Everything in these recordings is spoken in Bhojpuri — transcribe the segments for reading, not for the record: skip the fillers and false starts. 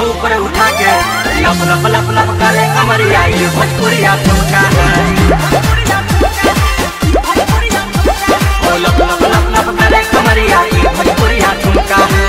ऊपर उठा के लप लप लप लप करे कमरिया ये भोजपुरिया ठुमका है। ओ लप लप लप लप करे कमरिया ये भोजपुरिया ठुमका है।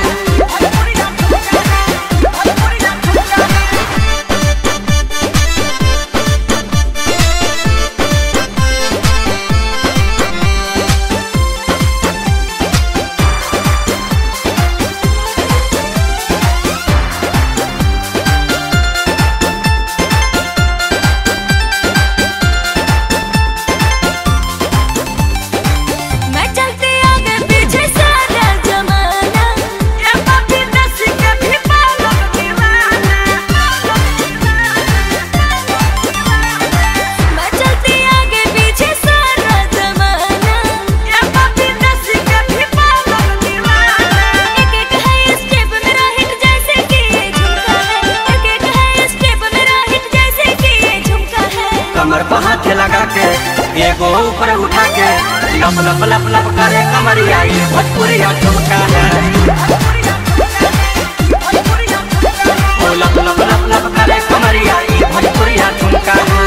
कमर पर हाथ लगा के एगो ऊपर उठा के लप लप लप लप करे कमरिया ये भोजपुरिया ठुमका है। ओ लप लप लप लप करे कमरिया ये भोजपुरिया ठुमका है।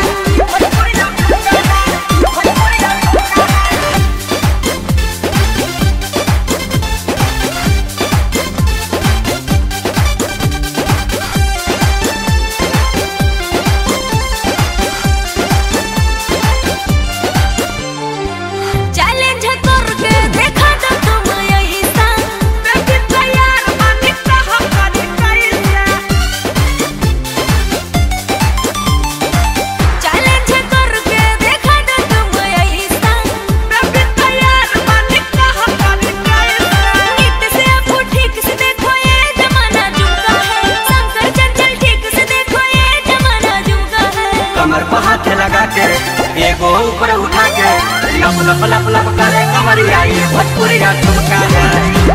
कमर पर हाथ लगा के एगो ऊपर उठा के लप लप लप लप करे कमरिया ये भोजपुरिया ठुमका है।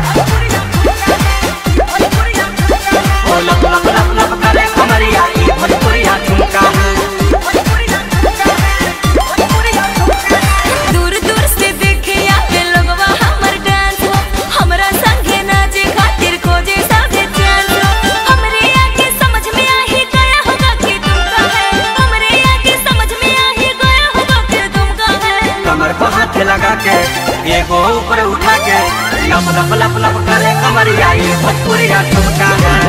ओ लप लप लप लप करे कमरिया ये भोजपुरिया ठुमका है। दूर दूर से देखे आके लोगवा हमर डांस हो, हमरा संगे नाचे खातिर खोजे साथे चांस हो। हमरे आके समझ में आ ही गया होगा कि तुम का है, हमरे आके समझ में आ ही गया होगा कि तुम का है। कमर पर हाथ लगा के एगो ऊपर उठा के लप लप लप लप करे कमरिया ये भोजपुरिया ठुमका है।